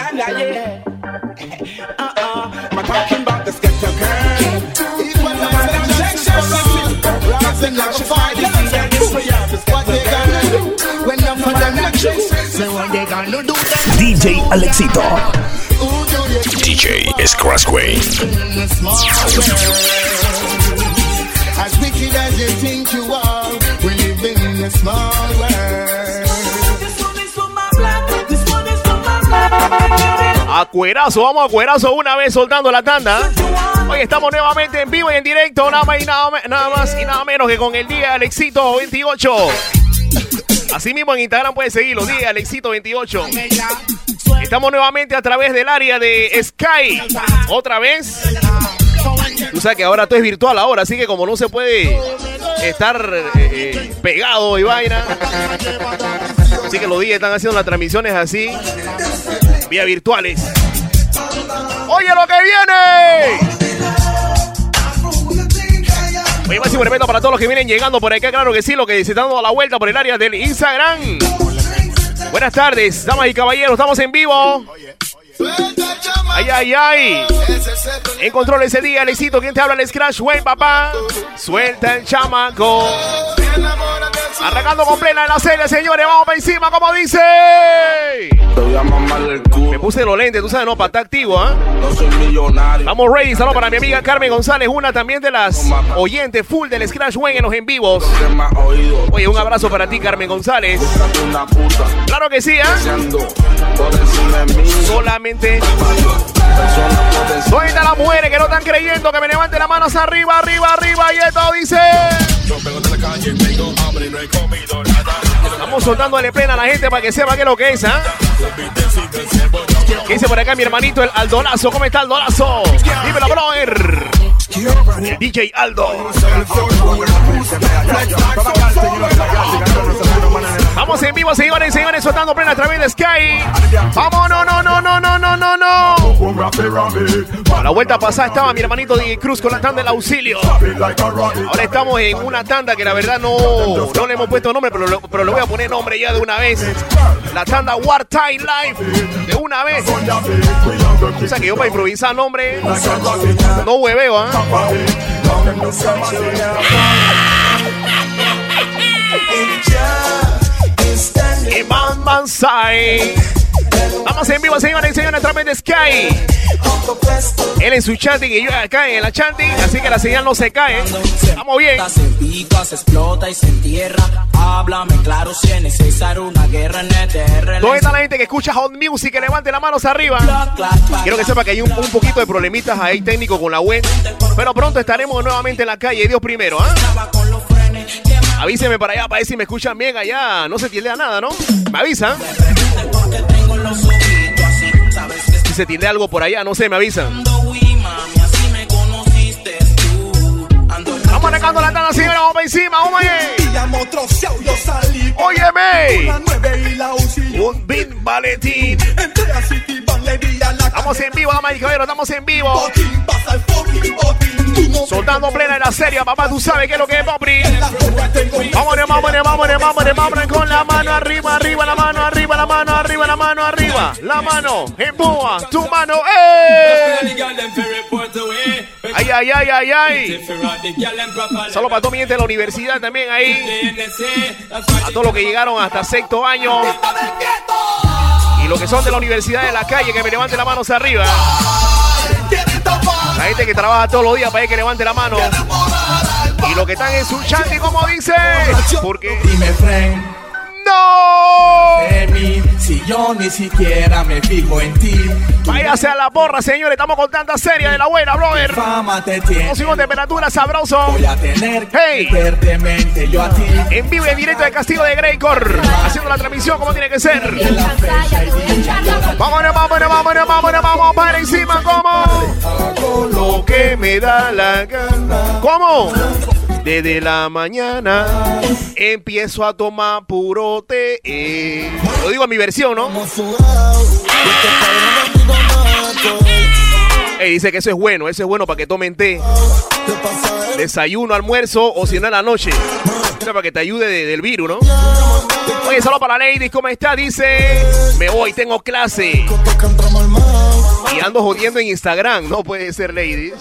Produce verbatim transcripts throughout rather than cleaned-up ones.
yeah. Uh-uh. I'm talking about the sketcher girl. Even when I'm on the section, rise and never fight it. What they gonna do when I'm on the section? Say what they gonna do. D J Alexito. D J Scratchway. As wicked as you think you are, we're living in a small world. This one is for my blood. This one is for my blood. A cuerazo, vamos a cuerazo una vez soltando la tanda. Hoy estamos nuevamente en vivo y en directo, nada más y nada, nada más y nada menos que con el día Alexito veintiocho. Así mismo en Instagram puedes seguirlo, día Alexito veintiocho. Estamos nuevamente a través del área de Sky. Otra vez. Tú sabes que ahora todo es virtual ahora, así que como no se puede estar eh, pegado y vaina, así que los días están haciendo las transmisiones así, vía virtuales. ¡Oye lo que viene! Oye, máximo respeto para todos los que vienen llegando por acá, claro que sí, lo que se están dando la vuelta por el área del Instagram. Buenas tardes, damas y caballeros, estamos en vivo. Ay, ay, ay. En control ese día, Alexito. ¿Quién te habla? El Scratch Way, papá. Suelta el chamaco. Arrancando con plena en la serie, señores. Vamos para encima, como dice. Me puse los lentes, tú sabes, no, para estar activo, ¿eh? Vamos, ready. Saludos para mi amiga Carmen González, una también de las oyentes full del Scratch Way en los en vivos. Oye, un abrazo para ti, Carmen González. Claro que sí, ¿eh? Solamente. ¿Dónde están las mujeres que no están creyendo? Que me levanten las manos arriba, arriba, arriba. Y esto dice. Vamos soltándole plena a la gente para que sepa qué es lo que es, ¿ah? ¿eh? ¿Qué dice por acá mi hermanito el Aldolazo? ¿Cómo está Aldolazo? Dímelo, brother. El D J Aldo. Vamos en vivo, señores y señores, soltando plena a través de Sky. Vamos, no, no, no, no, no, no, no, no. A la vuelta pasada estaba mi hermanito D J Cruz con la tanda del auxilio. Ahora estamos en una tanda que la verdad no, no le hemos puesto nombre, pero, lo, pero le voy a poner nombre ya de una vez. La tanda Wartime Live, de una vez. O sea que yo para improvisar nombre, no hueveo, ¿ah? ¿eh? Y Man Man Sai. Vamos en vivo, señores y señores, a través de Sky. Él en su chanting y yo acá en la chanting, así que la señal no se cae. Vamos bien. Se explota y se entierra. Háblame claro si es necesario una guerra en E T R. ¿Dónde está la gente que escucha Hot Music? Que levante las manos arriba. Quiero que sepa que hay un, un poquito de problemitas ahí técnicos con la web, pero pronto estaremos nuevamente en la calle. Dios primero, ¿ah? ¿eh? Avíseme para allá para ver si me escuchan bien allá. No se tildea nada, ¿no? Me avisan. Si se tildea algo por allá, no sé, me avisan. Vamos arrancando la tanda, señora, vamos para encima, vamos allá. Óyeme. Un beat Valentín. Estamos en vivo, damas y caballeros, estamos en vivo. Soltando plena en la serie, papá, tú sabes qué es lo que es, papi. Vámonos, vámonos, vámonos, vámonos, vámonos con la mano arriba, arriba, la mano arriba, la mano arriba, la mano arriba. La mano, empuja, tu mano, ¡eh! Ay, ay, ay, ay, ay. Solo para toda mi gente de la universidad también ahí. A todos los que llegaron hasta sexto año. Y los que son de la universidad de la calle, que me levanten las manos arriba. La gente que trabaja todos los días para que levante la mano. Y los que están en su chanty, como dice. Porque. Dime, friend. ¡No! De mí, si yo ni siquiera me fijo en ti. Váyase a la porra, señores. Estamos con tanta serie de la buena, brother. Fama te tiene. Estamos con temperatura sabroso. Voy a tener que hey. verte mente yo a ti. En vivo y en directo del Castillo de Greycore. Haciendo la transmisión como tiene que ser. Vámonos, vámonos, vámonos, vámonos, vamos para encima, ¿cómo? Hago lo que me da la gana. ¿Cómo? Desde la mañana empiezo a tomar puro té. Eh. Lo digo en mi versión, ¿no? Ey, dice que eso es bueno, eso es bueno para que tomen té. Desayuno, almuerzo o si no en la noche. Eso para que te ayude de, del virus, ¿no? Oye, solo para ladies, ¿cómo está? Dice, me voy, tengo clase. Y ando jodiendo en Instagram. No puede ser, ladies.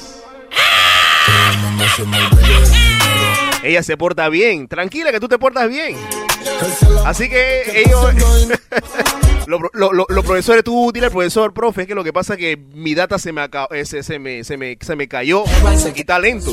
Ella se porta bien. Tranquila que tú te portas bien. Así que ellos... Los lo, lo, lo profesores, tú dile al profesor, profe, es que lo que pasa es que mi data se me, acabó, se, se, me, se, me, se me cayó y talento.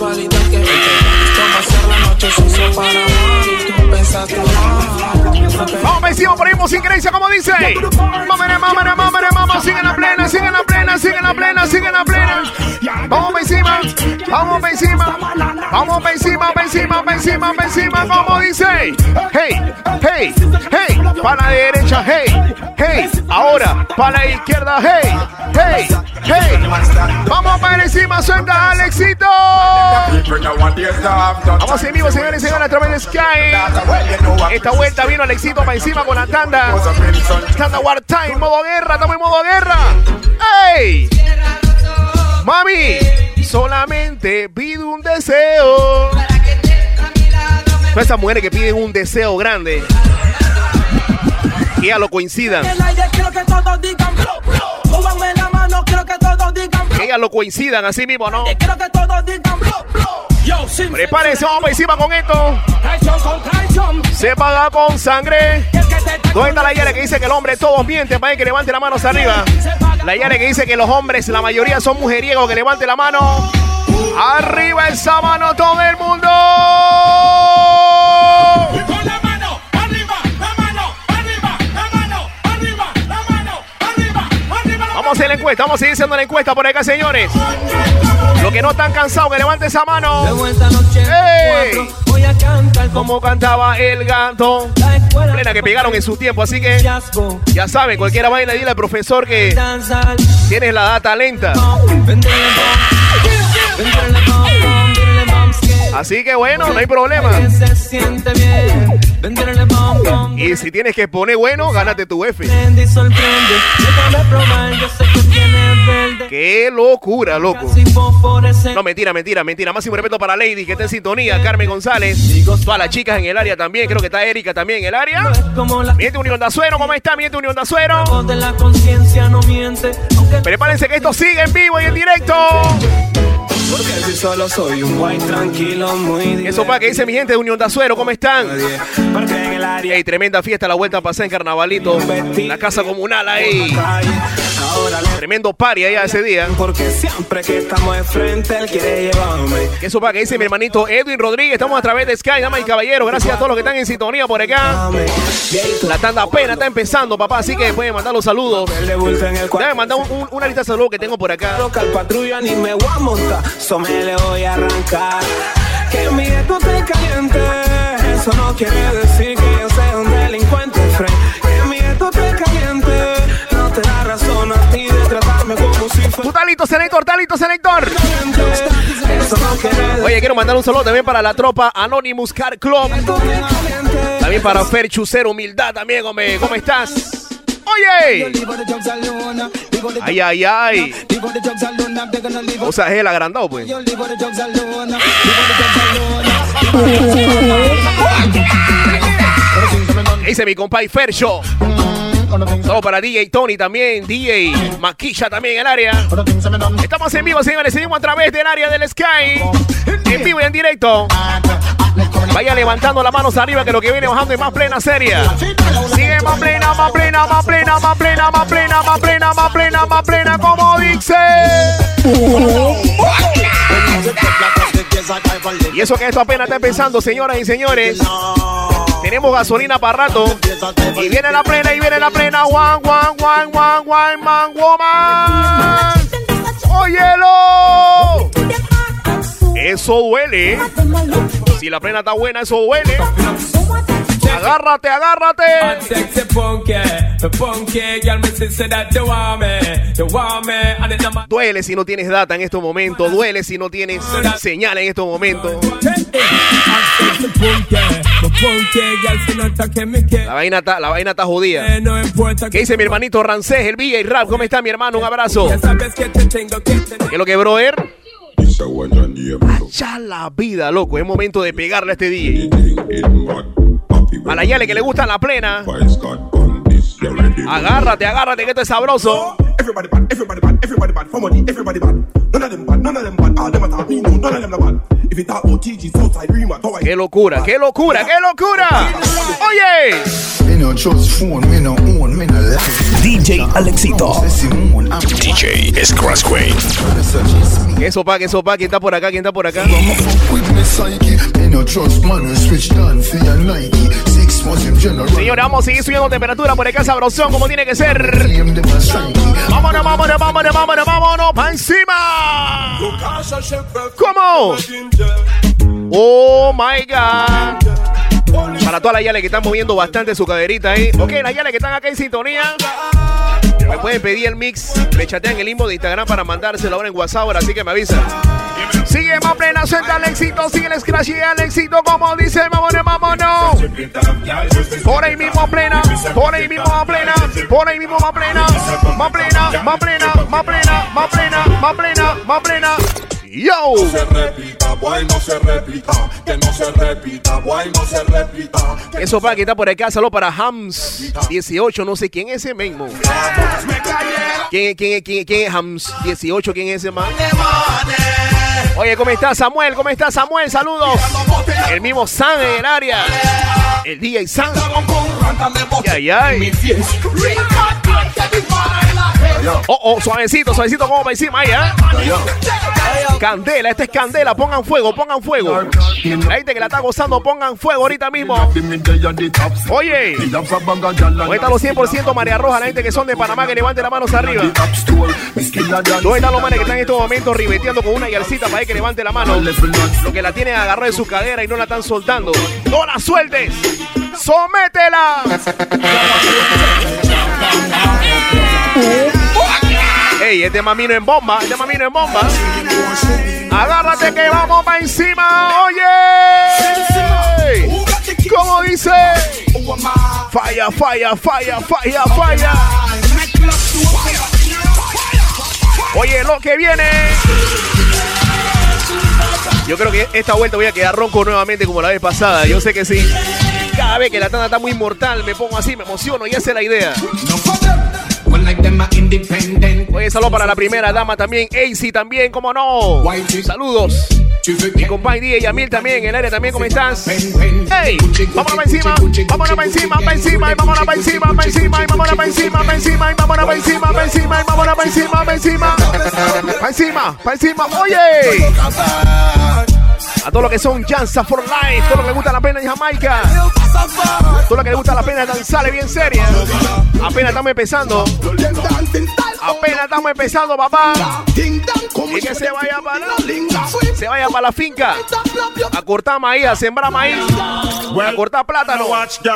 Vamos, vencimos por ahí, sin creencia, como dice. Mamere, mamere, mamere, mamá, sigue en la plena, sigue en la plena, sigue en la plena, sigue en la plena. Vamos encima, vamos encima, vamos encima, encima, encima, encima, como dice. Hey, hey, hey, para la derecha, hey, hey, ahora para la izquierda, hey, hey, hey. Vamos para encima, suelta Alexito. Vamos en vivo, señores y señores, a través de Sky. Esta vuelta vino Alexito para encima con la tanda. Tanda War Time, modo guerra, estamos en modo guerra. ¡Ey! Mami, solamente pido un deseo. Todas esas mujeres que piden un deseo grande, que ya lo coincidan. Que ellas lo coincidan así mismo, ¿no? Prepárense, vamos encima con esto. Se paga con sangre. ¿Dónde está la Yare que dice que el hombre todos mienten? Para que levante la mano hacia arriba. La Yare que dice que los hombres, la mayoría son mujeriegos. Que levante la mano. Arriba esa mano todo el mundo. Vamos a hacer la encuesta, vamos a seguir haciendo la encuesta por acá, señores. Los que no están cansados, que levanten esa mano. ¡Ey! Como cantaba el gato. Plena que pegaron en su tiempo, así que ya saben, cualquiera vaina, dile al profesor que tienes la data lenta. Así que bueno, no hay problema. Y si tienes que poner bueno, gánate tu F. Qué locura, loco. No, mentira, mentira, mentira. Máximo respeto para Lady, que está en sintonía. Carmen González. Todas las chicas en el área también. Creo que está Erika también en el área. Miente Unión de Azuero, ¿cómo está? Miente Unión de Azuero. Prepárense que esto sigue en vivo y en directo. Porque si solo soy un guay tranquilo, muy eso para que dice mi gente de Unión de Azuero, ¿cómo están? Ey, tremenda fiesta, la vuelta a pasar en Carnavalito. La casa comunal ahí. Tremendo party allá ese día. Porque siempre que estamos de frente, él quiere llevarme. Eso para que dice mi hermanito Edwin Rodríguez. Estamos a través de Sky, damas y caballeros. Gracias a todos los que están en sintonía por acá. La tanda apenas está empezando, papá. Así que pueden mandar los saludos. Déjame mandar un, un, una lista de saludos que tengo por acá. Local patrulla ni me voy a montar. So me le voy a arrancar. Que mi esto te caliente. Eso no quiere decir que yo sea un delincuente, friend. Que mi esto te caliente. No te da razón a ti de tratarme como si fuera. Tú talito, selector, talito, selector. Eso no quiere decir. Oye, quiero mandar un saludo también para la tropa Anonymous Car Club. También para Fer Chucero, humildad también, hombre. ¿Cómo estás? Oye, ay, ay, ay. O sea, es el agrandado, pues. Dice mi compadre Fer Show. Todo para D J Tony también, D J Maquilla también en el área. Estamos en vivo, señores. Seguimos a través del área del Sky. En vivo y en directo. Vaya levantando las manos arriba que lo que viene bajando es más plena seria. Sigue más plena, más plena, más plena, más plena, más plena, más plena, más plena, más plena, como dice. Y eso que esto apenas está empezando, señoras y señores. Tenemos gasolina para rato. Y viene la plena, y viene la plena. One, one, one, one, one, man, woman. ¡Óyelo! Eso duele. Si la plena está buena, eso duele. Agárrate, agárrate. Duele si no tienes data en estos momentos. Duele si no tienes señal en estos momentos. La vaina está, la vaina está jodida. ¿Qué dice mi hermanito Rancés, el V J Rap? ¿Cómo está mi hermano? Un abrazo. ¿Qué es lo que, brother? Ya la vida, loco. Es momento de pegarle a este D J. A la Yale que le gusta la plena. Agárrate, agárrate, que esto es sabroso. everybody bad, everybody bad, everybody bad. For money, everybody bad. None of them bad, none of them bad. All them attack me, no, none of them bad. If it talk about T G, Southside, Rima, Tower. ¡Qué locura, qué locura, qué locura! ¡Oye! Me no trust phone, me no own, me no like. D J Alexito. D J Scratch Queen. ¿Qué sopa, qué sopa? ¿Quién está por acá? ¿Quién está por acá? Señores, vamos a seguir subiendo temperatura por acá, sabrosón, como tiene que ser. Vámonos, vámonos, vámonos, vámonos, vámonos, para encima. ¿Cómo? Oh my God. Para todas las yales que están moviendo bastante su caderita ahí. Ok, las yales que están acá en sintonía. Me pueden pedir el mix, me chatean el inbox de Instagram para mandárselo ahora en WhatsApp, ahora así que me avisan. Sigue más plena, suelta el éxito, sigue el scratch y el éxito, como dice, vámonos, vámonos. Por ahí mismo plena, por ahí mismo más plena, por ahí mismo más plena, más plena, más plena, más plena, más plena, más plena, más plena. Yo. No se repita, boy, no se repita. Que no se repita, boy, no se repita. Eso para que está por acá, saludo para Hams dieciocho, no sé quién es ese mismo. ¿Quién, quién, quién, quién es Hams dieciocho? ¿Quién es ese man? Oye, ¿cómo está Samuel? ¿Cómo está Samuel? Saludos. El mismo San en el área. El D J San. Ay, ay. Oh, oh, suavecito, suavecito, como para encima ahí, ¿eh? Candela, esta es candela, pongan fuego, pongan fuego. La gente que la está gozando, pongan fuego ahorita mismo. Oye, ¿dónde están los cien por ciento María Roja? La gente que son de Panamá, que levante las manos arriba. ¿Dónde están los manes que están en estos momentos ribeteando con una yalcita para que levante la mano? Lo que la tienen agarrado de su cadera y no la están soltando. ¡No la sueltes! ¡Sométela! Ey, este mamino en bomba, este mamino en bomba. Agárrate que vamos para encima, oye. ¿Cómo dice? Falla, falla, falla, falla, falla. Oye, lo que viene. Yo creo que esta vuelta voy a quedar ronco nuevamente como la vez pasada. Yo sé que sí. Cada vez que la tanda está muy mortal, me pongo así, me emociono y esa es la idea. Oye, saludos para la primera dama también, A C también, como no. Saludos. Mi compadre D J Yamil también, en el área también, ¿cómo estás? ¡Ey! Vámonos para encima, vámonos para encima, para encima, y vámonos para encima, para encima, y vámonos para encima, para encima, y vámonos para encima, para encima, y vámonos para encima, para encima, para encima, para encima, oye. A todos los que son Jansa for Life, todo lo que les gusta la pena en Jamaica, todo lo que les gusta la pena danzarle bien seria. Apenas estamos empezando. Apenas estamos empezando, papá. Y que se vaya para se vaya para la finca a cortar maíz, a sembrar maíz, a cortar plátano.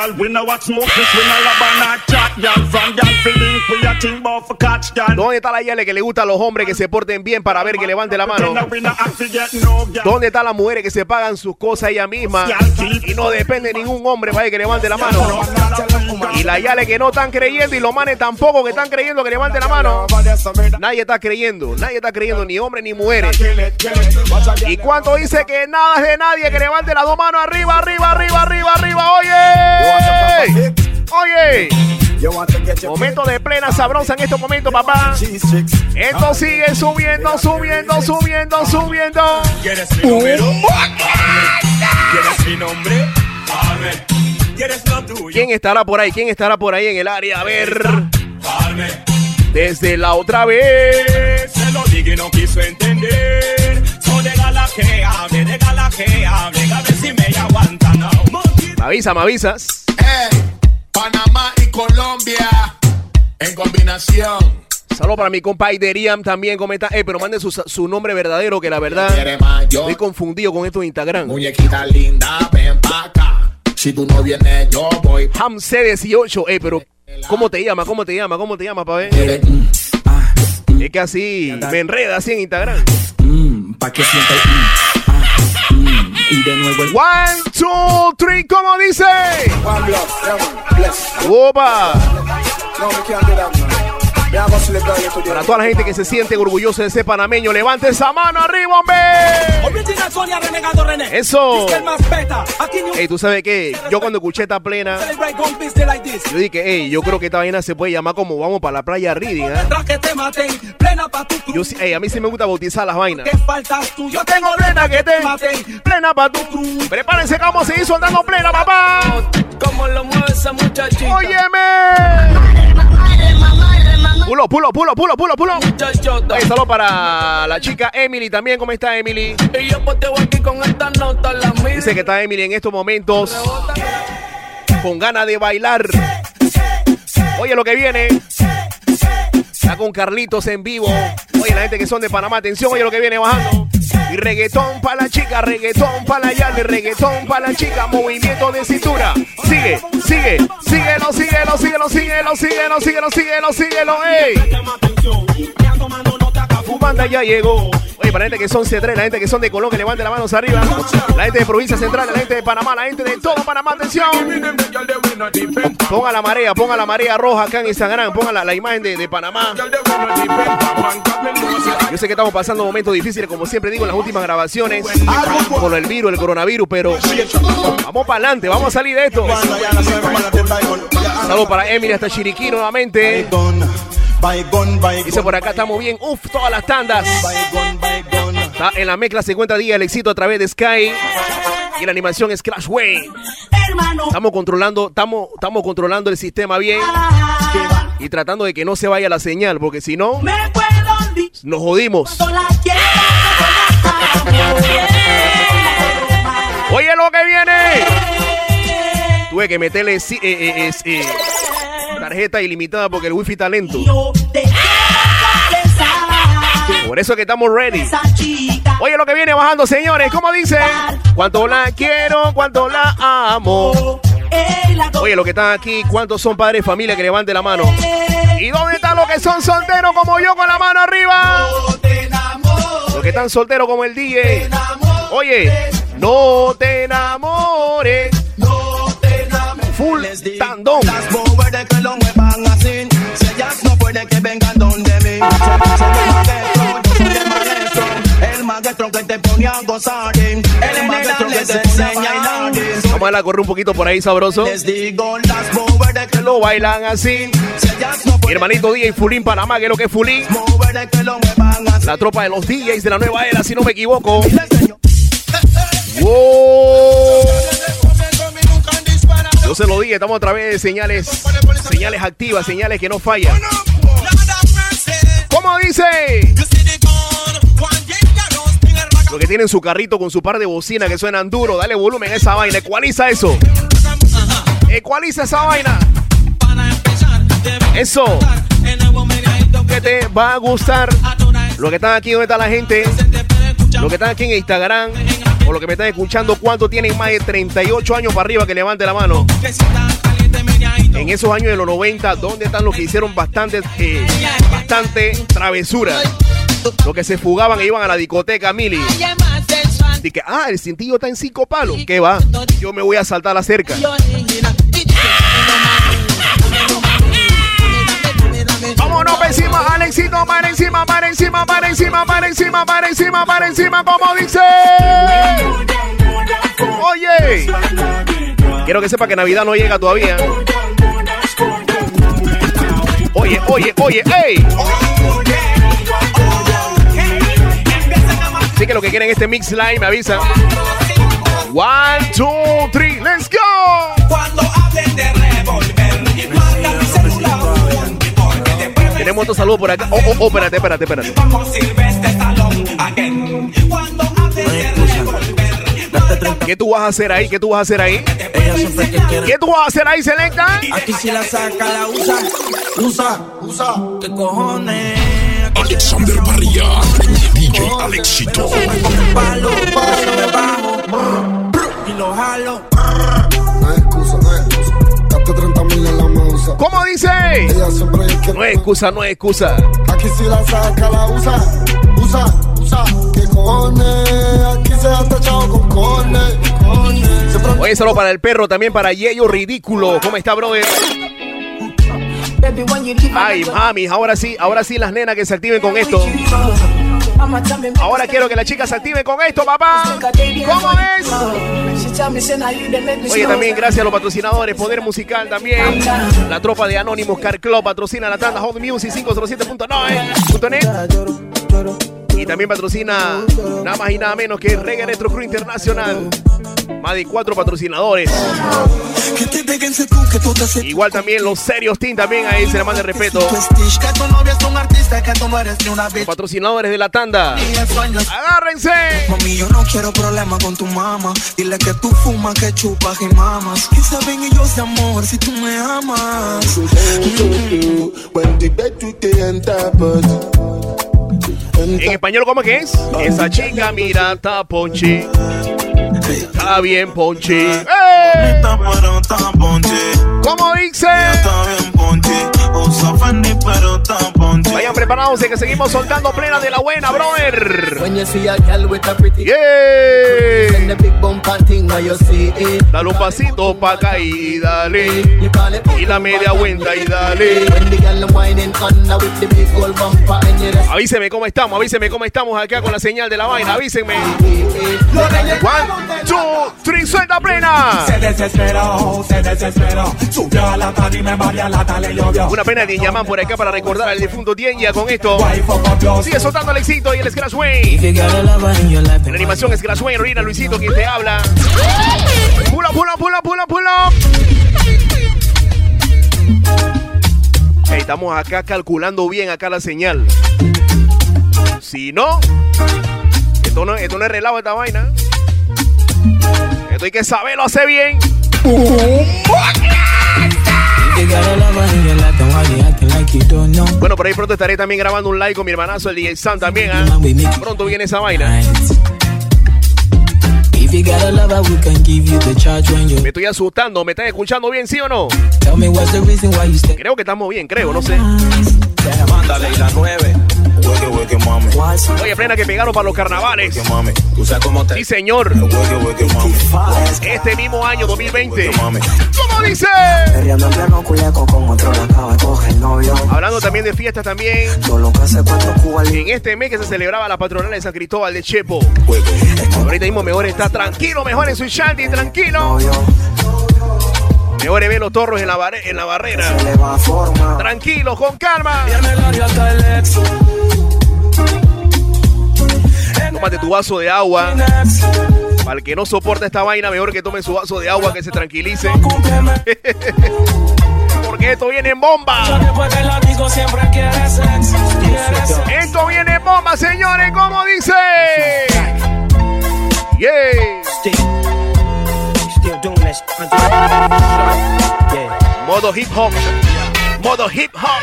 ¿Dónde está la yale que le gusta a los hombres que se porten bien para ver que levante la mano? ¿Dónde están las mujeres que se pagan sus cosas ella misma y no depende de ningún hombre para que levante la mano? Y la yale que no están creyendo y los manes tampoco que están creyendo que levante la mano. Nadie está creyendo, nadie está creyendo, ni hombres ni mujeres. ¿Y cuánto dice que nada es de nadie? Que levante las dos manos arriba, arriba, arriba, arriba, arriba. Oye, oye. Momento de plena sabrosa en estos momentos, papá. Esto sigue subiendo, subiendo, subiendo, subiendo. ¿Quieres mi número? ¿Quieres mi nombre? A ver. ¿Quieres lo tuyo? ¿Quién estará por ahí? ¿Quién estará por ahí en el área? A ver. Desde la otra vez. Se lo dije y no quiso entender. So déjala que hable, déjala que hable. A ver si me aguanta, no. Me avisa, me avisas. Eh, Panamá y Colombia en combinación. Saludos para mi compa Ideriam también, comenta. Eh, pero mande su, su nombre verdadero, que la verdad estoy confundido con esto de Instagram. Muñequita linda, ven pa' acá. Si tú no vienes, yo voy. Ham C dieciocho, eh, pero ¿cómo te llama? ¿Cómo te llama? ¿Cómo te llama, pa' ver? Eh, mm, ah, mm, es que así me enreda así en Instagram. Mm, pa' que sienta el mm, ah, mm, y de nuevo el One, two, three, ¿cómo dice? One block, yeah, bless. ¡Opa! No, we can't do that, man. Para toda la gente que se siente orgulloso de ser panameño, levante esa mano arriba, hombre. Eso. Ey, ¿tú sabes qué? Yo cuando escuché esta plena, yo dije, hey, yo creo que esta vaina se puede llamar como vamos para la playa Reading, ¿eh? Yo, hey, a mí sí me gusta bautizar las vainas. Yo tengo plena que te plena pa' tu cruz. Prepárense como se hizo andando plena, papá. Como lo mueve esa muchachita. Óyeme. Pulo, pulo, pulo, pulo, pulo, pulo. Hey, saludo para la chica Emily también. ¿Cómo está Emily? Y yo poteo aquí con esta nota, la mía. Dice que está Emily en estos momentos con ganas de bailar. Oye lo que viene. Está con Carlitos en vivo. Oye, la gente que son de Panamá, atención, oye lo que viene bajando. Y reggaetón para la chica, reggaetón para la Yale, reggaetón para la chica, movimiento de cintura. Sigue, sigue, síguelo, síguelo, síguelo, síguelo, síguelo, síguelo, síguelo, síguelo, ey. Fumanda ya llegó. Oye, para la gente que son C tres, la gente que son de Colón, que levante las manos arriba. La gente de Provincia Central, la gente de Panamá, la gente de todo Panamá, atención. Ponga la marea, ponga la marea roja acá en Instagram, ponga la, la imagen de, de Panamá. Yo sé que estamos pasando momentos difíciles, como siempre digo en las últimas grabaciones, con el virus, el coronavirus, pero vamos para adelante, vamos a salir de esto. Saludos para Emily hasta Chiriquí nuevamente. Dice por acá, estamos bien, uff, todas las tandas. Está en la mezcla, se encuentra Día el éxito a través de Sky. Y la animación es Clash Way. Estamos controlando, estamos, estamos controlando el sistema bien. Y tratando de que no se vaya la señal, porque si no, nos jodimos. Oye lo que viene. Tuve que meterle eh, eh, eh, tarjeta ilimitada porque el wifi está lento. Por eso que estamos ready. Oye lo que viene bajando, señores. ¿Cómo dice? Cuánto la quiero, cuánto la amo. Oye, los que están aquí, ¿cuántos son padres de familia? Que levante la mano. ¿Y dónde están los que son solteros como yo con la mano arriba? Los que están solteros como el D J. Oye, no te enamores. Full tandón. Si ellas no pueden que vengan donde mí. El maestro que te pone a gozar. El maestro que te enseña a bailar. Vamos a la correr un poquito por ahí sabroso. Les digo las mujeres que lo bailan así. Mi hermanito D J Fulín Panamá, que es lo que es Fulín. La tropa de los D Js de la nueva era, si no me equivoco. Wow. Yo se lo dije, estamos a través de señales, señales activas, señales que no fallan. ¿Cómo dice? Los que tienen su carrito con su par de bocinas que suenan duro, dale volumen a esa vaina, ecualiza eso. Ecualiza esa vaina. Eso. Que te va a gustar. Los que están aquí, ¿dónde está la gente? Los que están aquí en Instagram o los que me están escuchando, ¿cuántos tienen más de treinta y ocho años para arriba? Que levante la mano. En esos años de los noventa, ¿dónde están los que hicieron bastante, eh, bastante travesura? Los que se fugaban e iban a la discoteca, Mili. Y que, ah, el cintillo está en cinco palos. ¿Qué va? Yo me voy a saltar la cerca. Vámonos para encima, Alexito, para encima, para encima, para encima, para encima, para encima, para encima, como dice. Oye, quiero que sepa que Navidad no llega todavía. Oye, oye, oye, ey. Así que lo que quieren este mix live me avisan. One, two, three, let's go. Cuando hablen de revolver, marca mi celular. Tenemos otro saludo por acá. Oh, oh, oh, espérate, espérate, espérate. ¿Qué tú vas a hacer ahí? ¿Qué tú vas a hacer ahí? ¿Qué tú vas a hacer ahí, Selecta? Aquí si la saca, la usa. Usa, usa. ¿Qué cojones? Alexander Barría, D J Alexito. Palo, palo, me bajo y lo jalo. No es excusa, no es excusa. Gaste treinta mil en la mausa. ¿Cómo dice? No es excusa, no es excusa. Aquí si la saca, la usa. Usa, usa. ¿Qué cojones? Aquí se ha tachado con cojones. Oye, solo para el perro, también para Yeyo Ridículo. ¿Cómo está, brother? Ay, mami, ahora sí, ahora sí las nenas que se activen con esto. Ahora quiero que las chicas se activen con esto, papá. ¿Cómo es? Oye, también gracias a los patrocinadores, Poder Musical también. La tropa de Anónimos Car Club patrocina la tanda Hot Music cinco cero siete punto net. Y también patrocina nada más y nada menos que Reggae Retro Crew Internacional. Más de cuatro patrocinadores. Igual también los Serios Team también ahí se le manda el respeto. Los patrocinadores de la tanda. Agárrense. Mami, yo no quiero problemas con tu mamá. Dile que tú fumas, que chupas y mamas. ¿Qué saben ellos de amor si tú me amas? En español, ¿cómo que es? Esa chica mira, está ponche. Está bien, ponche. ¡Ey! ¿Cómo dice? Vayan preparados de que seguimos soltando plena de la buena, brother. Yeah. Dale un pasito pa' acá y dale. Y la media vuelta y dale. Avíseme cómo estamos, avíseme cómo estamos acá con la señal de la vaina, avísenme. One, two, three, suelta plena. Se desesperó, se desesperó. Subió a la tarde y me maría la tale llovió. Una pena de Yaman por acá para recordar al difunto Dienya con esto. Sigue soltando el éxito y el Scratch Way. En la animación Scratch Way, Rina Luisito quien te habla. Pull up, pull up, pull up, pull up, pull up. Hey, estamos acá calculando bien acá la señal. Si no, esto no, esto no es relajo esta vaina. Esto hay que saberlo hacer bien. Bueno, por ahí pronto estaré también grabando un live con mi hermanazo, el D J Sam también, ¿eh? Pronto viene esa vaina. Me estoy asustando, ¿me están escuchando bien, sí o no? Creo que estamos bien, creo, no sé. Mándale la nueve. Oye, plena que pegaron para los carnavales. Sí, señor. Este mismo año, dos mil veinte. ¿Cómo dice? Hablando también de fiestas también. En este mes que se celebraba la patronal de San Cristóbal de Chepo. Ahorita mismo mejor está tranquilo, mejor en su shanty, tranquilo. Mejor ve los torros en la, bar en la barrera. Tranquilo, con calma. Tómate tu vaso de agua. Para el que no soporta esta vaina, mejor que tome su vaso de agua, que se tranquilice. Porque esto viene en bomba. Esto viene en bomba, señores, como dice. Yeah. Modo hip hop. Modo hip hop.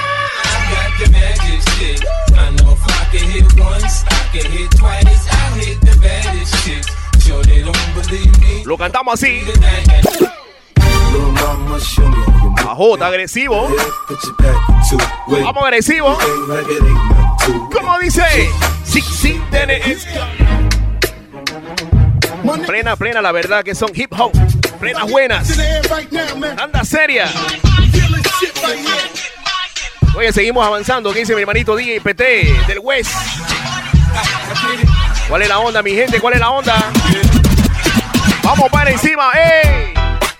Lo cantamos así. Bajo, está agresivo. Vamos agresivo. ¿Cómo dice? Sí, sí, tenés. Plena, plena, la verdad que son hip hop. Plenas buenas. Anda seria. Oye, seguimos avanzando. ¿Qué dice mi hermanito D J P T del West? ¿Cuál es la onda, mi gente? ¿Cuál es la onda? Vamos para encima. ¡Ey!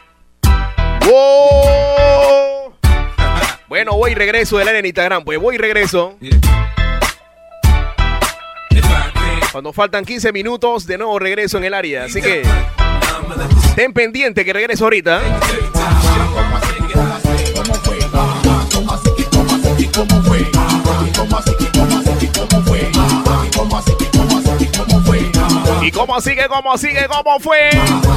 ¡Wow! Bueno, voy y regreso del área en Instagram. Pues voy y regreso. Cuando faltan quince minutos, de nuevo regreso en el área. Así que ten pendiente que regreso ahorita. ¿Y cómo sigue? ¿Cómo sigue? ¿Cómo fue?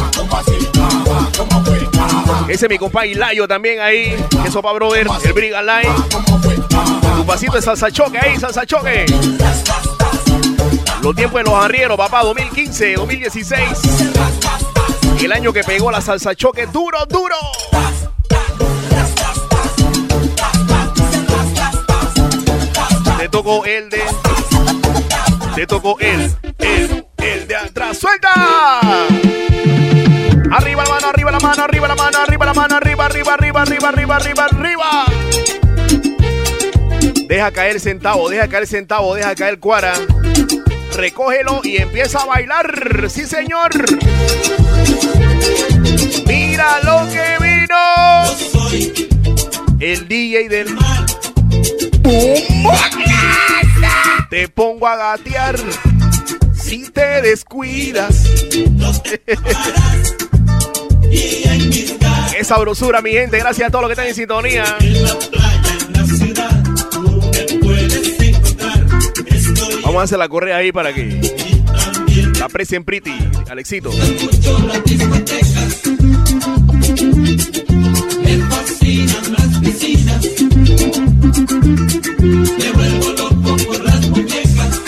Ese es mi compadre Layo también ahí. Eso pa' brother, el Briga Line. Tu pasito de salsa choque ahí, salsa choque. Los tiempos de los arrieros, papá, dos mil quince, dos mil dieciséis. El año que pegó la salsa choque duro, duro. Te tocó el de... Te tocó el, el, el de atrás. ¡Suelta! Arriba la mano, arriba la mano, arriba la mano, arriba la mano, arriba, arriba, arriba, arriba, arriba, arriba, arriba. Deja caer el centavo, deja caer el centavo, deja caer el cuara. Recógelo y empieza a bailar. ¡Sí, señor! ¡Mira lo que vino! Yo soy el D J del mal. Te pongo a gatear si te descuidas. Qué sabrosura, mi gente. Gracias a todos los que están en sintonía. Vamos a hacer la correa ahí para que la aprecien pretty, Alexito. Me fascinan las piscinas. Me vuelvo loco por las muñecas.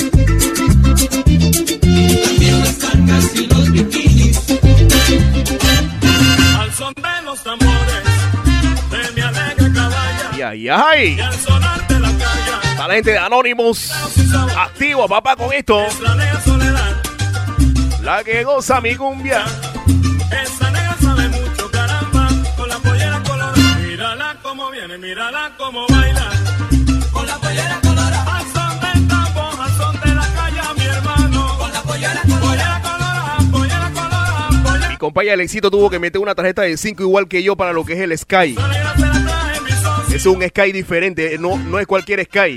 También las tangas y los bikinis. Al son de los tambores de mi alegre caballa. Ay, ay, ay. Y al sonar de la calle. Para la gente de Anonymous, activo, papá, con esto. La que goza mi cumbia. Esa negra sabe mucho, caramba. Con la pollera colorada. Mírala como viene, mírala como baila. Con la pollera colorada. Al son del tambor, al son de la calle, mi hermano. Con la pollera colorada. Pollera colorada, pollera colorada, pollera. Mi compañero Alexito tuvo que meter una tarjeta de cinco igual que yo para lo que es el Sky. Es un Sky diferente, no, no es cualquier Sky.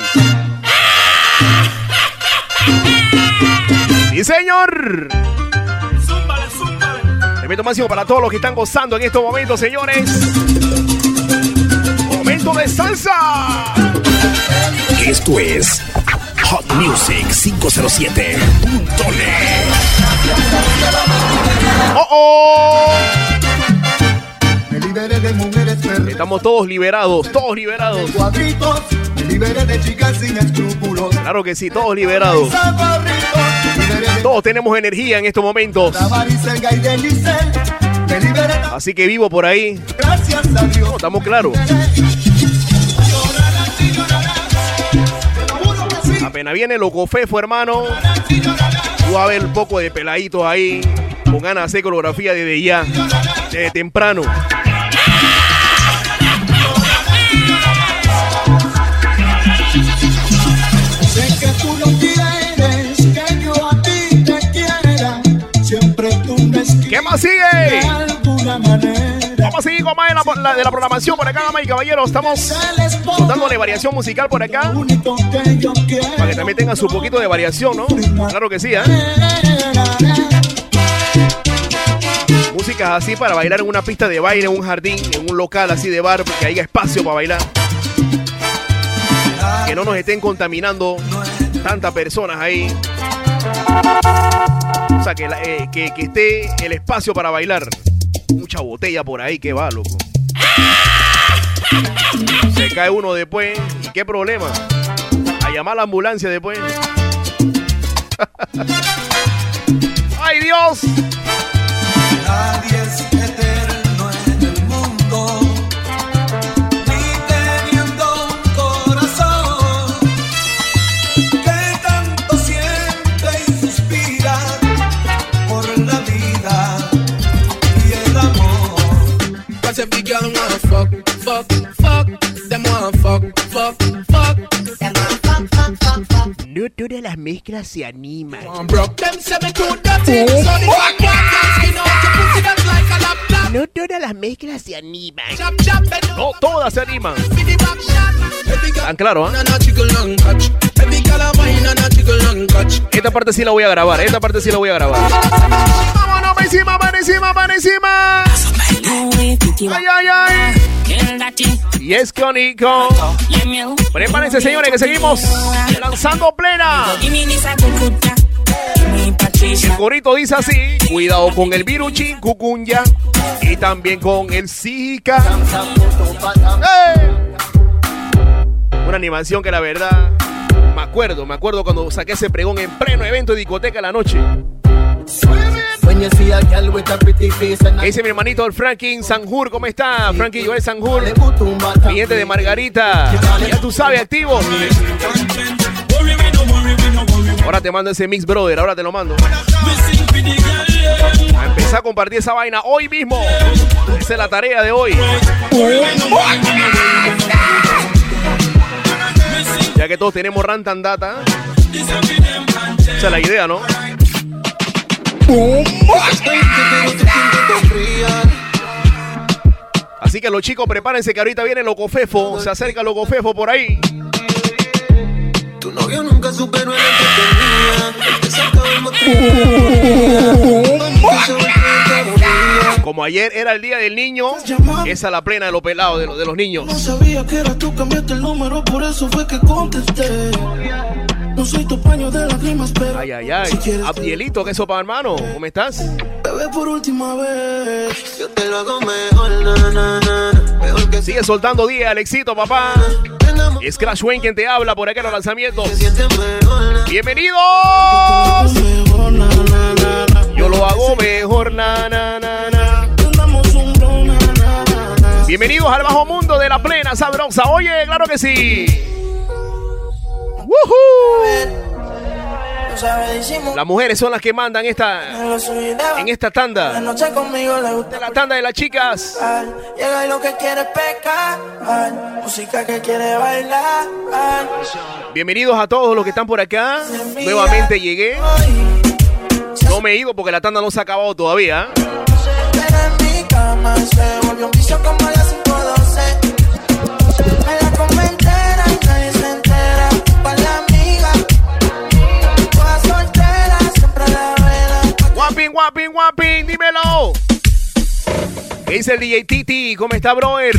¡Sí, señor! Zúmbale, zúmbale. Le meto máximo para todos los que están gozando en estos momentos, señores. ¡Momento de salsa! Esto es Hot Music cinco cero siete punto net. ¡Oh, oh! Me liberé de mujeres perdidas. Estamos todos liberados, todos liberados. Cuadritos, me liberé de chicas sin escrúpulos. Claro que sí, todos liberados. Todos tenemos energía en estos momentos. Así que vivo por ahí. Gracias a Dios. No, estamos claros. Apenas viene lo cofefo, hermano. Tú vas a ver un poco de peladitos ahí. Con ganas de hacer coreografía desde ya. Desde temprano. Sé que tú no quieres que yo a ti te quiera. Siempre tú me esquives. ¿Qué más sigue? De alguna manera. Vamos a seguir con más de la, la, de la programación por acá, damas y caballeros. Estamos dándole variación musical por acá. Para que también tengan su poquito de variación, ¿no? Claro que sí, ¿eh? Músicas así para bailar en una pista de baile, en un jardín, en un local así de bar, que haya espacio para bailar. Que no nos estén contaminando tantas personas ahí. O sea, que, la, eh, que, que esté el espacio para bailar. Mucha botella por ahí, que va, loco. Se cae uno después. ¿Y qué problema? A llamar a la ambulancia después. ¡Ay, Dios! Nadie es eterno en el mundo, ni teniendo un corazón que tanto siente y suspira por la vida y el amor. Cause every girl wanna fuck, fuck, fuck, them wanna fuck, fuck, fuck. No todas las mezclas se animan. No todas las mezclas se animan. No todas se animan. Tan claro, ¿eh? Esta parte sí la voy a grabar. Esta parte sí la voy a grabar. Vámonos, para encima, para encima, para encima. Ay, ay, ay. Y es que Nico. Prepárense, señores, que seguimos lanzando plena. El corito dice así: cuidado con el virus chikungunya y también con el Zika. ¡Hey! Una animación que la verdad me acuerdo, me acuerdo cuando saqué ese pregón en pleno evento de discoteca la noche. ¿Qué dice mi hermanito el Franklin Sanjur? ¿Cómo está? Frankie Joel Sanjur, mi gente de Margarita. Ya tú sabes, activo. Ahora te mando ese mix, brother. Ahora te lo mando. A empezar a compartir esa vaina hoy mismo. Esa es la tarea de hoy. Ya que todos tenemos Rantan Data. Esa es la idea, ¿no? Así que los chicos, prepárense que ahorita viene Loco Fefo. Se acerca Loco Fefo por ahí. Tu novio nunca superó el que tenía. Como ayer era el día del niño, esa es la plena de los pelados, de, los, de los niños. No sabía que eras tú, cambiaste el número, por eso fue que contesté. No soy tu paño de lágrimas, pero ay, ay, ay. Si Abdielito, ¿qué sopa, hermano? ¿Cómo estás? Bebé, por última vez. Yo te lo hago mejor, na, na, na. Mejor que sigue soltando día, Alexito, papá. Es Crash Wayne quien te habla por acá en los lanzamientos. ¡Bienvenidos! Yo lo hago mejor, na, na, na, na. Bienvenidos al bajo mundo de la plena sabrosa. Oye, claro que sí. ¡Woohoo! Las mujeres son las que mandan esta en esta tanda. De la tanda de las chicas. Llega y lo que quiere es pecar. Música que quiere bailar. Bienvenidos a todos los que están por acá. Nuevamente llegué. No me he ido porque la tanda no se ha acabado todavía. Guapín, guapín, guapín, dímelo. ¿Qué dice el D J Titi? ¿Cómo está, brother?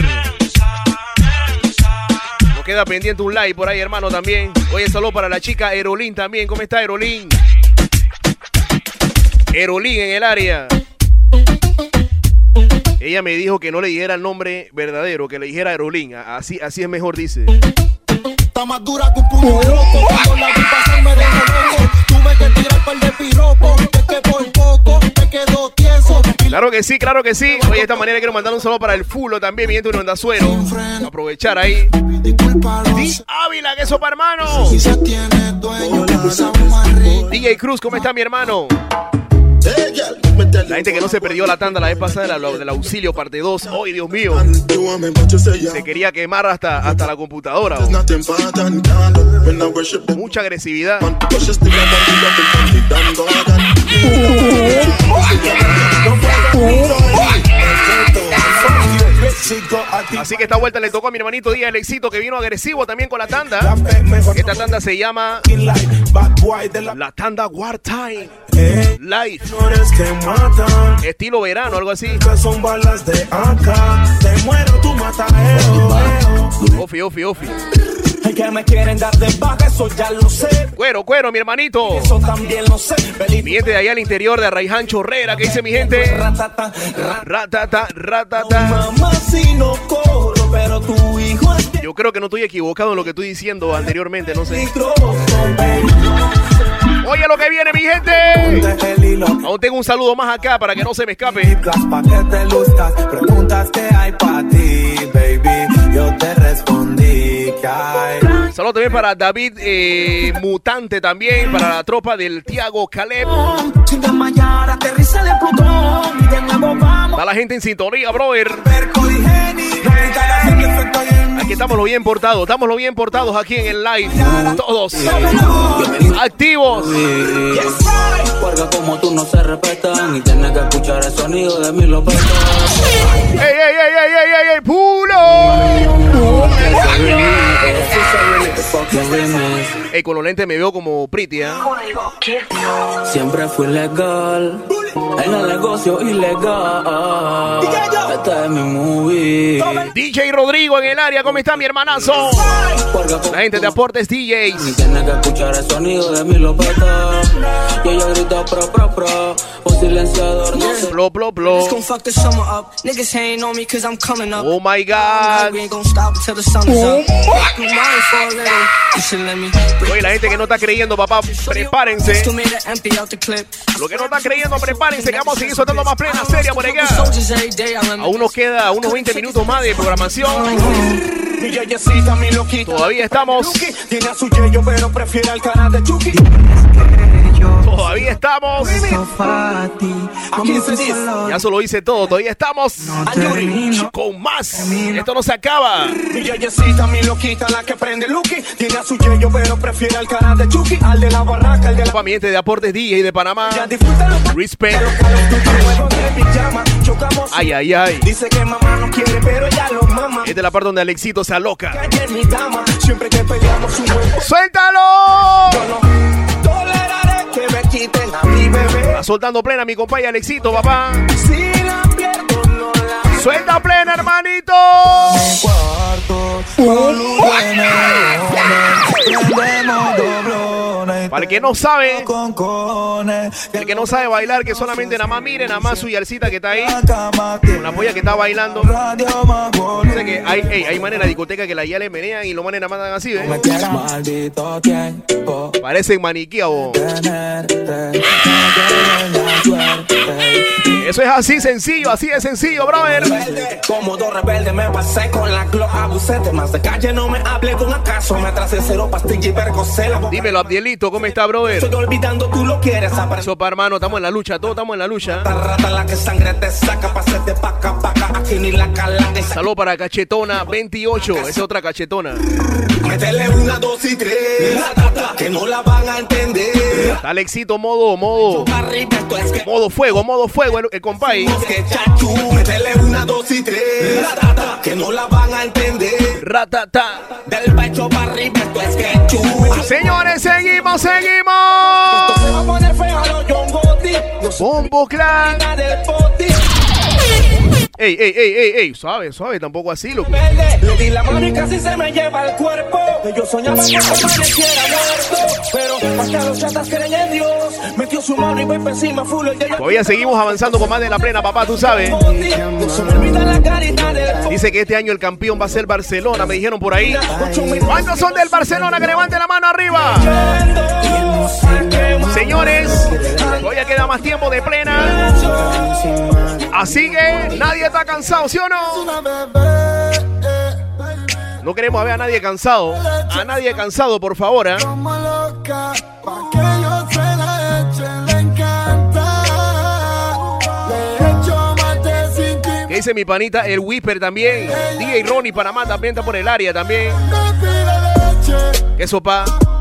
Nos queda pendiente un like por ahí, hermano, también. Oye, saludo para la chica Erolín también. ¿Cómo está, Erolín? Erolín en el área. Ella me dijo que no le dijera el nombre verdadero, que le dijera Erolín. Así, así es mejor, dice. Está más dura que un puño de loco. Cuando la vi pasar me dejó loco. Tuve que tirar par de piropos. Es que por poco me quedo tieso. Claro que sí, claro que sí. Oye, de esta manera quiero mandar un saludo para el Fulo también, mi gente de Ondazuero. Aprovechar ahí. Di Ávila, que eso para hermano. Si se tiene dueño, la usamos más rico. D J Cruz, ¿cómo está mi hermano? La gente que no se perdió la tanda la vez pasada del auxilio parte dos. ¡Ay, Dios mío! Se quería quemar hasta, hasta la computadora. Oh. Mucha agresividad. Así que esta vuelta le tocó a mi hermanito Díaz el éxito, que vino agresivo también con la tanda. Esta tanda se llama la tanda Wartime Live. Estilo verano, algo así. Son balas de acá. Te muero, tú matas. Ofi, ofi, ofi. Hay que me quieren dar de baja, eso ya lo sé. Cuero, cuero, mi hermanito. Eso también lo sé. Mi gente de allá al interior de Arraiján Chorrera, ¿qué dice mi gente? Ratata, ratata, ratata. Mamá, si no corro, pero tu hijo es... Yo creo que no estoy equivocado en lo que estoy diciendo anteriormente, no sé. Oye lo que viene, mi gente. Aún tengo un saludo más acá para que no se me escape. Pa' que te luzcas, preguntas que hay para ti, baby. Yo te respondí que hay. Saludo también para David eh, Mutante también, para la tropa del Tiago Caleb. Da la gente en sintonía, brother. Aquí estamos lo bien portados, estamos lo bien portados aquí en el live. Todos activos. Porque como tú no se respetan y tienes que escuchar el sonido de mi López. ¡Ey, ey, ey, ey, ey, ey, ey, pulo! Ey, con los lentes me veo como pretty, ¿eh? Siempre fui legal en el negocio ilegal. Esta es mi movie. D J Rodrigo en el área, ¿cómo está mi hermanazo? La gente de Aportes D Js. Y tienes que escuchar el sonido de mi Lopeta. Y ella grita pro, pro, pro. Un silenciador no se... Blo, blo, blo. Oh my God. Oye, la gente que no está creyendo, papá, prepárense. Lo que no está creyendo, prepárense, que vamos a seguir soltando más plena seria por acá. Aún nos queda unos veinte minutos más de programación. Todavía estamos. Todavía estamos. Ya solo hice todo. Todavía estamos con más. Esto no se acaba. Mi yeyecita, mi loquita, la que prende Lucky. Tiene a su yeyo, pero prefiere al canal de Chucky. Al de la barraca, el de la... Pamiente de Aportes D J de Panamá. Respect. Ay, ay, ay. Dice que mamá no quiere, pero ya lo mama. Esta es la parte donde Alexito se aloca. Siempre que peleamos un buen... ¡Suéltalo! Yo no toleraré que me quiten a mi bebé. Está soltando plena mi compañero Alexito, papá. Si la pierdo, no la... ¡Suelta plena, hermanito! Mi cuarto, con luz de neones, prendemos doblones. Para el que no sabe, el que no sabe bailar, que solamente nada más mire, nada más su yarcita que está ahí, con la polla que está bailando. Dice que hay, hey, hay manes en la discoteca que la ya le menean y los manes nada más dan así, ¿ves? Parecen maniquí, bo. Eso es así sencillo, así de sencillo, brother. Como dos rebeldes me pasé con la Glock abusete. Más de calle no me hable con acaso. Me atrasé cero pastilla y percocela. Dímelo, Abdielito, ¿cómo está, brother? Estoy olvidando, tú lo quieres saber. Sopa, hermano, estamos en la lucha, todos estamos en la lucha. Rata la que sangre te saca, pase de paca, paca. Aquí ni la cala. Saludos para Cachetona veintiocho, esa es otra cachetona. Métele una, dos y tres, que no la van a entender. Alexito, modo, modo. Modo fuego, modo fuego, el, el compay. Métele una, dos y tres, que no la van a entender. Ratata. Del pecho para arriba, esto es que chu. Señores, seguimos, seguimos. Esto se va a poner feo a los John Gotti. Bombo Clan. Ey, ey, ey, ey, ey, suave, suave, tampoco así, loco. Le di la mano y casi se me lleva el cuerpo. Yo soñaba que amaneciera muerto, pero hasta los chatas creen en Dios. Metió su mano y voy por encima full. Todavía seguimos avanzando con más de la plena, papá, tú sabes. Dice que este año el campeón va a ser Barcelona, me dijeron por ahí. ¿Cuántos son del Barcelona? Que levanten la mano arriba. Señores, todavía queda más tiempo de plena. Así que nadie está cansado, ¿sí o no? No queremos ver a nadie cansado. A nadie cansado, por favor, ¿eh? ¿Qué dice mi panita? El Whisper también. D J Ronnie Panamá también está por el área también. ¿Qué sopa?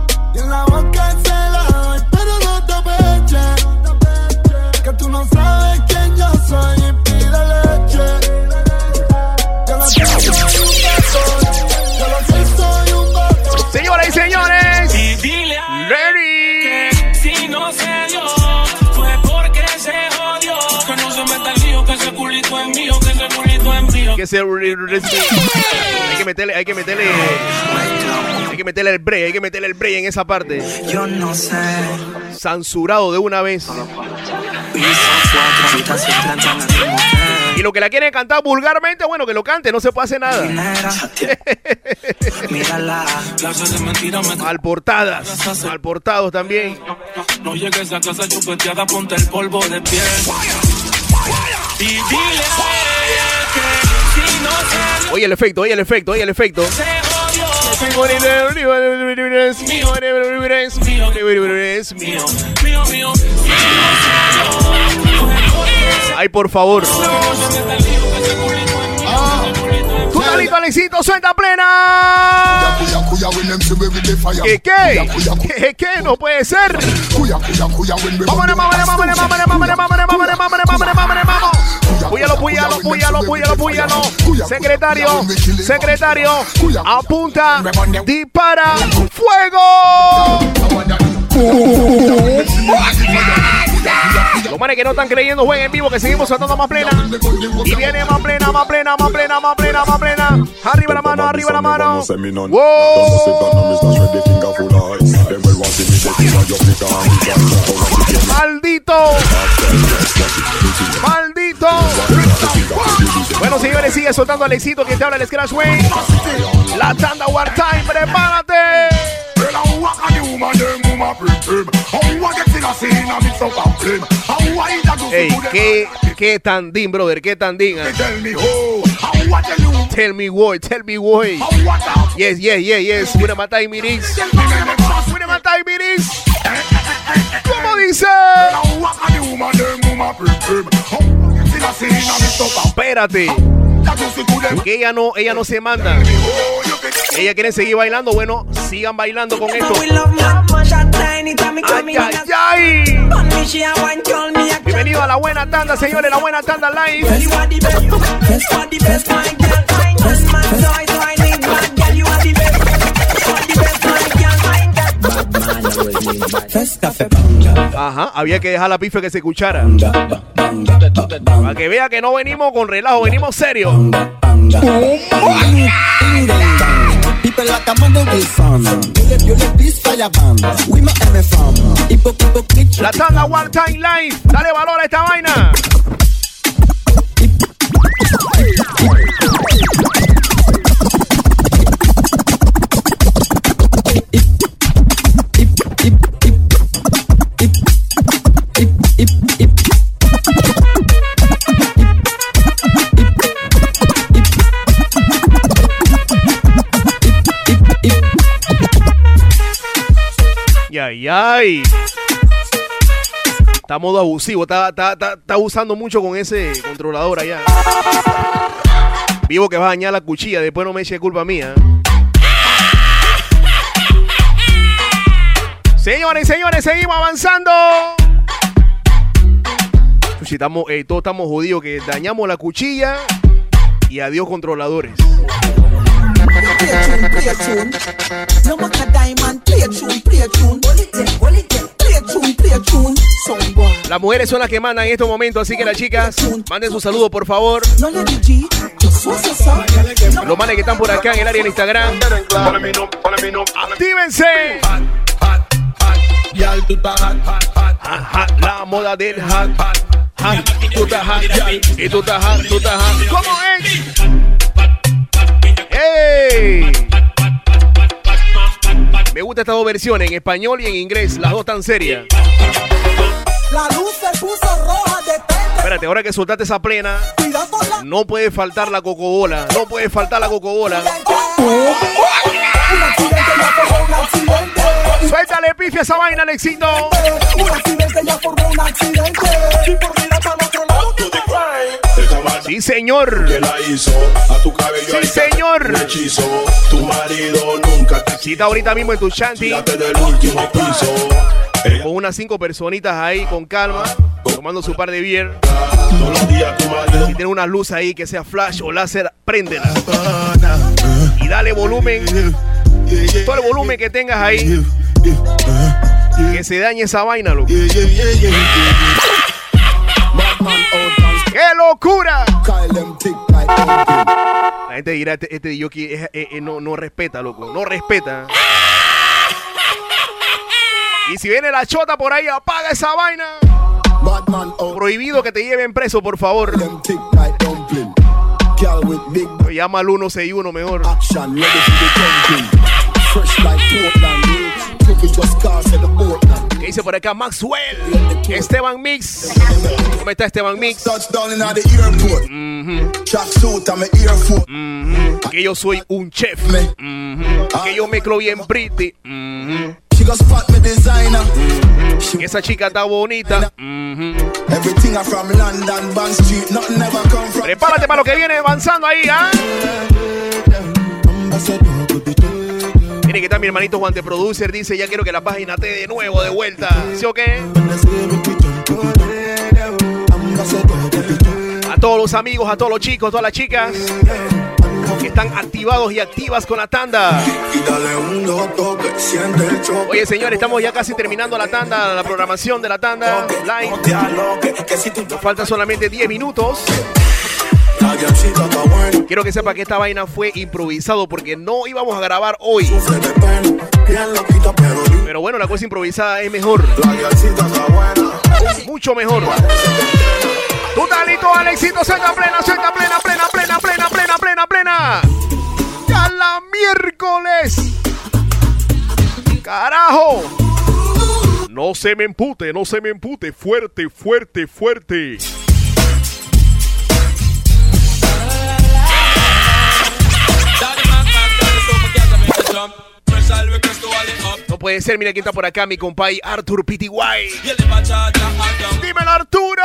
Que tú no sabes quién yo soy y pide leche. Yo no quiero soy un vato. Yo lo que soy un vato. Señoras y señores, y dile a ready. Que si no se dio, fue porque se jodió. Que no se meta el lío, que ese culito es mío, que ese culito es mío. Que se hay que meterle, hay que meterle. Hay que meterle el break, hay que meterle el break en esa parte. Yo no sé. Censurado de una vez. Y lo que la quieren cantar vulgarmente, bueno, que lo cante, no se puede hacer nada. Mal portadas, mal portados también. No llegues a casa chupeteada, ponte el polvo de pie. Y dile a ella que si no se... Oye el efecto, oye el efecto, oye el efecto. Ay, por favor. Tu talito, Alexito, suelta plena. ¿Qué, qué? ¿Qué, qué? No puede ser. Vámonos, vámonos, vámonos, vámonos, vámonos, vámonos, vámonos, vámonos, vámonos, vámonos. Púyalo, púyalo, púyalo, púyalo, púyalo. Secretario, secretario, apunta, dispara, fuego. Los manes que no están creyendo jueguen en vivo, que seguimos saltando más plena. Y viene más plena, más plena, más plena, más plena, más plena. Arriba la mano, arriba la mano. ¡Wow! ¡Maldito! ¡Maldito! Bueno, señores, sigue soltando Alexito, que te habla el Scratch Way. La tanda War Time, prepárate. Ey, qué, qué tandín, brother, qué tandín. ¿Eh? Tell me why, tell me why. Yes, yes, yes, yes. Una mata y miris. Una mata y miris. ¿Cómo ¿Cómo dice? Espérate. Que ella no, ella no se manda. Ella quiere seguir bailando. Bueno, sigan bailando con esto. Ay, ay, ay. Bienvenido a la buena tanda, señores. La buena tanda live. Ajá, había que dejar la pifia que se escuchara. Para que vea que no venimos con relajo, venimos serios. La tanda One Time Live. Dale valor a esta vaina. Ay, ay. Está modo abusivo, está, está, está, está usando mucho con ese controlador allá. Vivo que va a dañar la cuchilla, después no me eche culpa mía. Señores y señores, seguimos avanzando. Si estamos, eh, todos estamos jodidos que dañamos la cuchilla y adiós controladores. Las mujeres son las que mandan en estos momentos, así que las chicas manden su saludo, por favor. Los manes que están por acá en el área de Instagram, actívense. Ajá, la moda del hat. Hat, tú estás hat, y tú estás hat, tú estás hat. ¿Cómo es? ¡Ey! Me gustan estas dos versiones, en español y en inglés, las dos tan serias. La luz se puso roja de tete. Espérate, ahora que soltaste esa plena, no puede faltar la cocobola, no puede faltar la cocobola. Suéltale pifia esa vaina, Alexito. Un accidente ya formó un accidente. Y por mirar para el otro lado tú te caes. Sí, señor. Sí, señor. Tu marido nunca te cita ahorita mismo en tu shanty. del último piso. Con unas cinco personitas ahí con calma, tomando su par de beer. Si tiene una luz ahí que sea flash o láser, préndela. Y dale volumen. Todo el volumen que tengas ahí. Que se dañe esa vaina, loco. ¡Qué locura! La gente dirá, este, este jockey es, es, es, no, no respeta, loco. No respeta. Y si viene la chota por ahí, apaga esa vaina. Prohibido que te lleven preso, por favor. Llama al uno seis uno mejor. ¿Qué dice por acá? Maxwell. Esteban Mix. ¿Cómo está Esteban Mix? Mm-hmm. Mm-hmm. Que yo soy un chef. Mm-hmm. Que yo mezclo bien pretty. Mm-hmm. Mm-hmm. Que esa chica está bonita. Mm-hmm. Prepárate para lo que viene avanzando ahí, ¿ah? Tiene que estar mi hermanito Juan de Producer. Dice, ya quiero que la página esté de nuevo, de vuelta. ¿Sí o qué? A todos los amigos, a todos los chicos, a todas las chicas que están activados y activas con la tanda. Oye, señores, estamos ya casi terminando la tanda, la programación de la tanda live. Nos faltan solamente diez minutos. Quiero que sepa que esta vaina fue improvisado porque no íbamos a grabar hoy. Pero bueno, la cosa improvisada es mejor. Mucho mejor. Tú estás listo, Alexito, suelta plena, suelta plena, plena, plena, plena, plena, plena, plena. ¡Ya la miércoles! ¡Carajo! No se me empute, no se me empute. Fuerte, fuerte, fuerte. No puede ser. Mira quién está por acá, mi compay Arthur P T Y. ¡Dímelo, Arturo!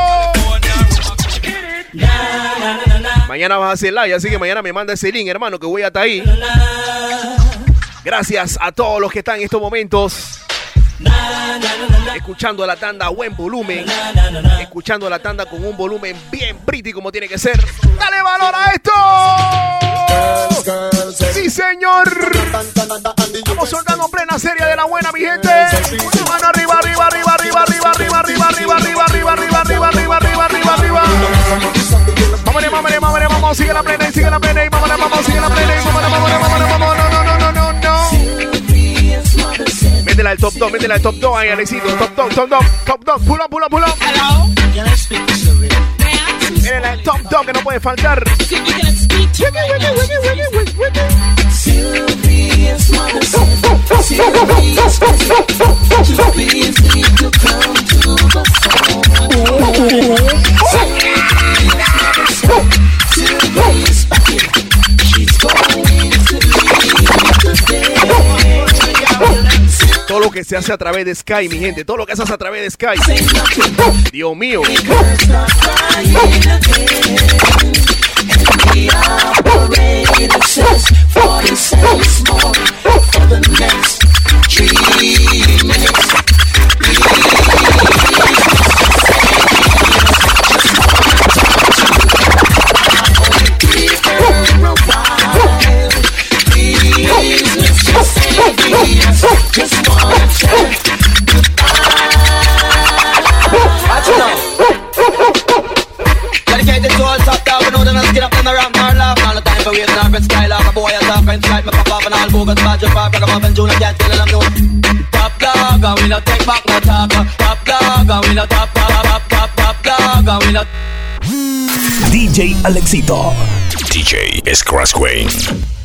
Mañana vas a hacer live, así que mañana me manda ese link, hermano, que voy hasta ahí. Gracias a todos los que están en estos momentos escuchando la tanda a buen volumen, escuchando la tanda con un volumen bien pretty como tiene que ser. ¡Dale valor a esto! ¡Sí, señor! Estamos soltando plena serie de la buena, mi gente. Una mano arriba, arriba, arriba, arriba, arriba, arriba, arriba, arriba, arriba, arriba, arriba, arriba, arriba, arriba, arriba, arriba. Vámonos, vámonos, vámonos, vamos, sigue la plena y sigue la plena y vámonos, vamos, sigue la plena y vámonos, vámonos, vámonos, vámonos, no, no, no, no, no. Métela al top dos, métela al top dos ahí, Alexito. Top dos, top dos, top dos, pull up, pull up, pull up. Métela al top dos que no puede faltar. Todo lo que se hace a través de Sky, mi gente, todo lo que se hace a través de Sky. Dios mío. Dedicated to all top dog, we know them not get up on the ramp or laugh. All the time for waiting our sky like a boy a talk and strike me pop up and all bogus badger pop. Rock 'em up and June and can't tell them no. Top dog, and we not take back no talk. Top dog, and we not top top top top top dog, and we not. D J Alexito. D J Scratch Queen.